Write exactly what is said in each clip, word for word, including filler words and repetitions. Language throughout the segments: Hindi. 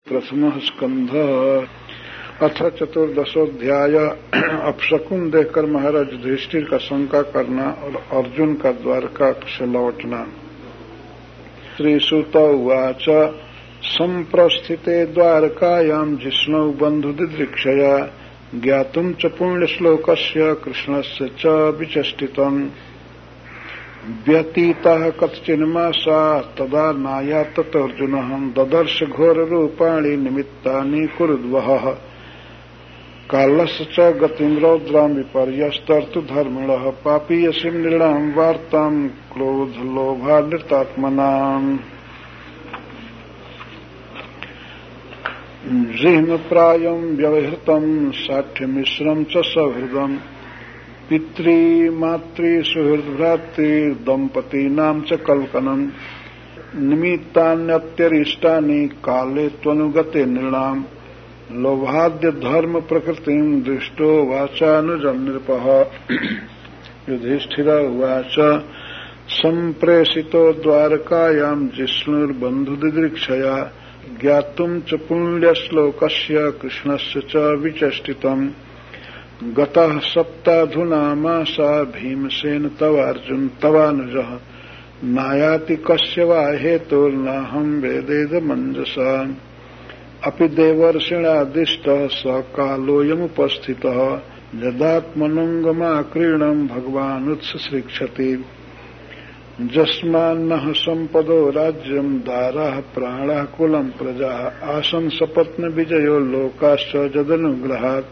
प्रथमः स्कंधः अथ चतुर्दशोध्याय। अपशकुन देखकर महाराज युधिष्ठिर का शंका करना और अर्जुन का द्वारका से लौटना। श्री सूत उवाच संप्रस्थिते द्वारकायां जिष्णौ बन्धुदिदृक्षया ज्ञातुं च पुण्यश्लोकस्य कृष्णस्य च विचष्टितम्। व्यतीतः कतिचिन्मासा तदा नायात् ततोऽर्जुनः ददर्श घोररूपाणि निमित्तानि कुरुद्वहः। कालस्य च गतिं रौद्रां विपर्यस्तर्तु धर्मिणः पापीयसीं नृणां वार्तां क्रोधलोभानृतात्मनाम्। जिह्मप्रायं व्यवहृतं साठ्यमिश्रं च सौहृदम् पितृमातृ सुहृद्भ्रातृ दंपतीनां च कल्पनम्। निमित्तान्यत्यरिष्टानि काले त्वनुगते नृणाम् लोभाद्य धर्म प्रकृतिं दृष्टो वाचानुजं नृपः। युधिष्ठिर उवाच संप्रेषितो द्वारकायां जिष्णुर्बन्धुदिदृक्षया ज्ञातुं च पुण्यश्लोकस्य कृष्णस्य च विचष्टितम्। गतः सप्ताधुना मासा भीमसेन तवार्जुन तवानुजः नायाति कस्य वा हेतुर्नाहं वेदेदमञ्जसा। अपि देवर्षिणादिष्टः स कालोऽयमुपस्थितः यदात्मनुगमाक्रीडं भगवानुत्सृक्षति। जस्मान्नः सम्पदो राज्यं दाराः प्राणाः कुलं प्रजाः आसन् सपत्नविजयो लोकाश्च जदनुग्रहात्।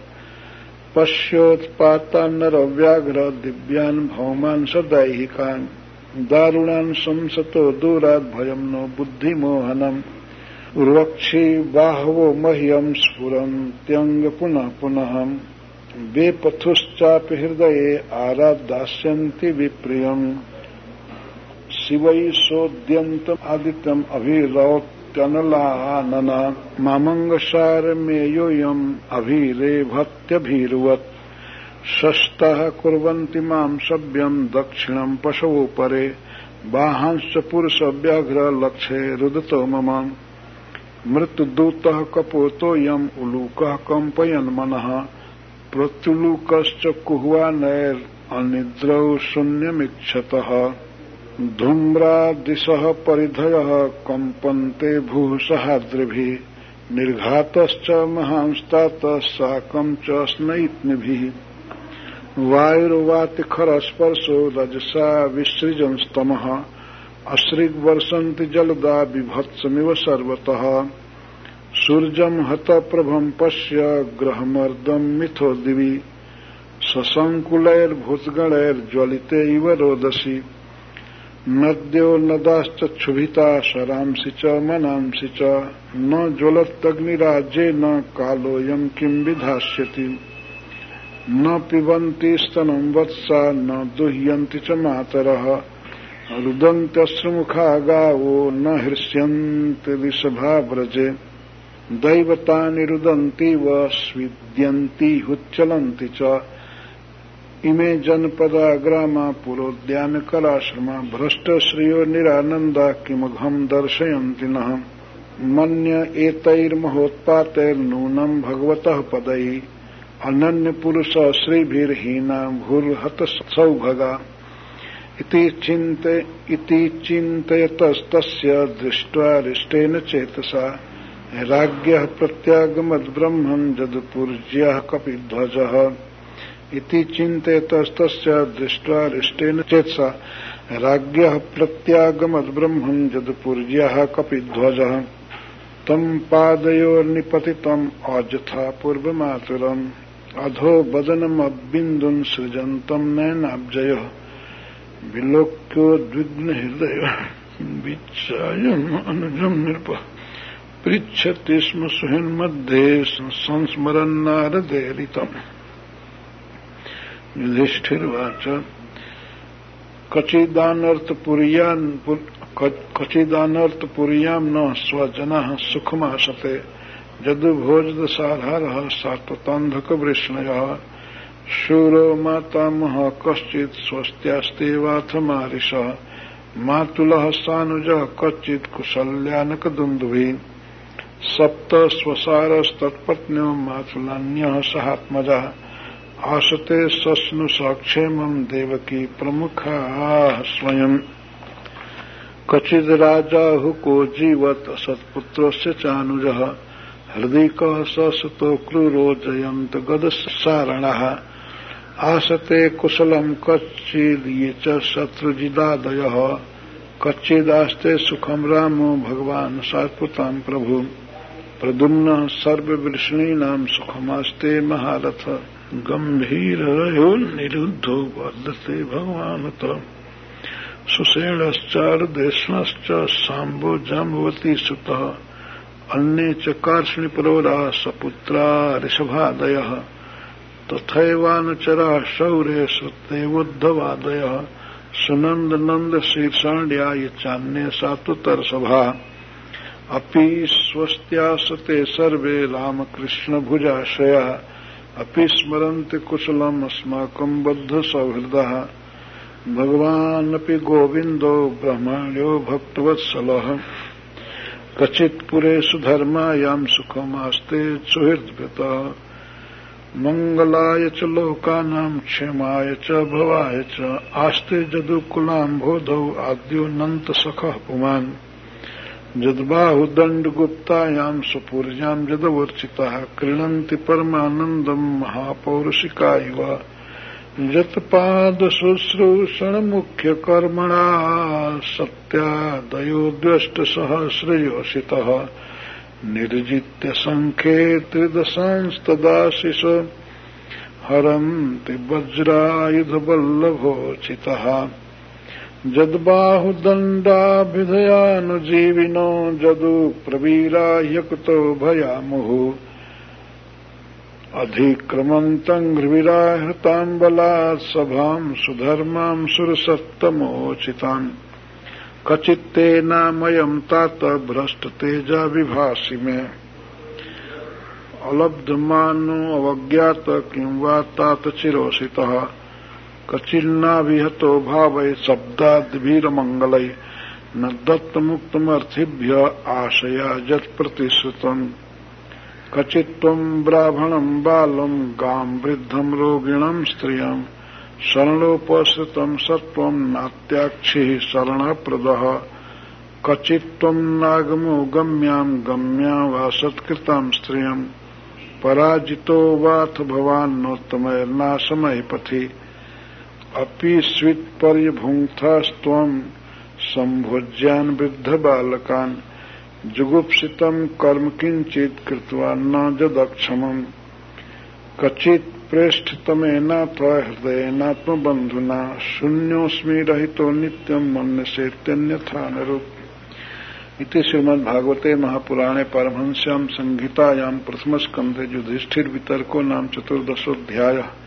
पश्योत्पातान्नरव्याघ्र दिव्यान् भौमान् सदैहिकान् दारुणान् संसतो दूरात् भयं नो बुद्धिमोहनम्। उर्वक्षी बाहवो मह्यं स्फुरन्त्यङ्ग पुनः पुनः वेपथुश्चापि हृदये आरादास्यन्ति विप्रियम्। शिवै सोद्यन्तम् आदित्यम् अभिरौत्यनलानना मामङ्गसारमेयोऽयम् अभिरेभत्यभिरुवत्। षष्टः कुर्वन्ति मां सभ्यम् दक्षिणम् पशवो परे बाहांश्च पुरुषव्याघ्र लक्ष्ये रुदतो मम। मृत्युदूतः कपोतोऽयम् उलूकः कम्पयन् मनः प्रत्युलूकश्च कुह्वानैरनिद्रौ शून्यमिक्षतः। धूम्रादिशः परिधयः कम्पन्ते भूः सहाद्रिभिः निर्घातश्च महांस्तातः साकं च स्नैत्निभिः। वायुर्वातिखरस्पर्शो रजसा विसृजंस्तमः अश्रिग्वर्षन्ति जलदा बिभत्समिव सर्वतः। सूर्यं हतप्रभं पश्य ग्रहमर्दं मिथो दिवि सशङ्कुलैर्भूतगणैर्ज्वलिते इव रोदसी। नद्यो नदाश्च क्षुभिता शरांसि च मनांसि च न ज्वलत्यग्निराज्येन कालोऽयं किं विधास्यति। न पिबन्ति स्तनं वत्सा न दुह्यन्ति च मातरः रुदन्त्यश्रुमुखा गावो न हृष्यन्ति ऋषभाव्रजे। दैवतानि रुदन्तीव स्विद्यन्ति हुच्चलन्ति च इमे जनपदा ग्रामा पुरोद्यान कलाश्रमा भ्रष्टश्रियो निरानन्दा किमघं दर्शयन्ति नः। मन्य एतैर्महोत्पातैर्नूनं भगवतः पदैः अनन्यपुरुष श्रीभिर्हीना भूर्हत सौभगा। इति चिन्ते इति चिन्तयतस्तस्य दृष्ट्वा रिष्टेन चेतसा राज्ञः प्रत्यागमद्ब्रह्मं जदुपूज्यः कपिध्वजः। इति चिन्तयतस्तस्य दृष्ट्वा रिष्टेन चेतसा राज्ञः प्रत्यागमद्ब्रह्मं जदुपूज्यः कपिध्वजः। तं पादयोर्निपतितम् अजथा पूर्वमातुरम् अधो बदनमबिन्दुन् सृजन्तं नयनाब्जयोः। विलोक्योद्विग्नहृदयः विचायम् अनुजं नृपः पृच्छति स्म सुहृन्मध्ये संस्मरन्नारदेरितम्। युधिष्ठिर्वाच कचिदानर्थपुर्यां न स्वजनः सुखमाशते जदुभोजदसाधारः सात्वतान्धकवृष्णयः। शूरो मातामहः कश्चित् स्वस्त्यास्तेवाथ मारिषः मातुलः सानुजः कच्चित् कुशल्यानकदुन्दुभिः। सप्त स्वसारस्तत्पत्न्यो मातुलान्यः सहात्मजा आसते सस्नु सक्षेमं देवकी प्रमुखाः स्वयं कचिद् राजाहुको जीवत् असत्पुत्रस्य चानुजः हृदि कः ससतो क्रूरो जयन्त गदसारणः आसते कुशलं कच्चिद् ये च शत्रुजिदादयः कच्चिदास्ते सुखं रामो भगवान् सात्वतां प्रभु प्रद्युम्नः सर्ववृष्णीनां सुखमास्ते महारथ गम्भीरयो निरुद्धो वर्धते भगवानत सुषेणश्चारुदेष्णश्च साम्बो जाम्बवती सुतः अन्ये च कार्ष्णिपुरोरा सपुत्रा ऋषभादयः तथैवानुचराः शौर्ये सुतेवोद्धवादयः सुनंद नंद शीर्षाण्या ये चान्ये सातुतरसभा अपि स्वस्त्यासते सर्वे रामकृष्ण भुजाश्रया अपि स्मरन्ति कुशलम् अस्माकं बद्ध सौहृदः भगवानपि गोविन्दो ब्रह्मण्यो भक्तवत्सलः कचित्पुरे सुधर्मायां सुखमास्ते सुहृद्भृतः मंगलाय च लोकानां क्षेमाय च भवाय च आस्ते जदुकुलाम्भोधौ आद्योऽनन्त सखः पुमान् जद्बाहुदण्डगुप्तायां सुपूर्यां जदवर्चिताः क्रीडन्ति परमानन्दं महापौरुषिका इव यत्पादशुश्रूषणमुख्यकर्मणा सत्यादयो द्वष्टसहस्रयोषितः निर्जित्य संख्ये त्रिदशांस्तदाशिष हरन्ति वज्रायुधवल्लभोचितः जद्बाहुदण्डाभिधयानुजीविनो जदु प्रवीरा ह्यकुतो भयामुहुः अधिक्रमन्तं घ्रिविराहृताम्बलात् सभां सुधर्मां सुरसत्तमोचिताम् कचित्तेनामयं तात भ्रष्टतेजा विभासि मे अलब्धमानो अवज्ञात किं वा तात चिरोषितः कचिन्नाभिहतो भावै शब्दाद्भिरमङ्गलै न दत्तमुक्तमर्थिभ्य आशया यत्प्रतिश्रुतम् कचित्त्वं ब्राह्मणं बालं गां वृद्धं रोगिणं स्त्रियं शरणोपसृतं सत्त्वं नात्याक्षिः शरणप्रदः कचित्त्वं नागमो गम्यां गम्या वा सत्कृतां स्त्रियं पराजितो वाथ भवान्नोत्तमैर्नाशमय पथि अपि स्वित्पर्यभुङ्क्तास्त्वं सम्भोज्यान् वृद्धबालकान् जुगुप्सितं कर्म किंचित् कृत्वा न जदक्षमम् कचित् प्रेष्ठतमेनाथ हृदयेनात्मबन्धुना शून्योऽस्मि रहितो नित्यं मन्यसेत्यन्यथा नरुक् इति श्रीमद्भागवते महापुराणे पारमहंस्यां संहितायां प्रथमस्कन्धे युधिष्ठिर वितर्को नाम चतुर्दशोऽध्यायः।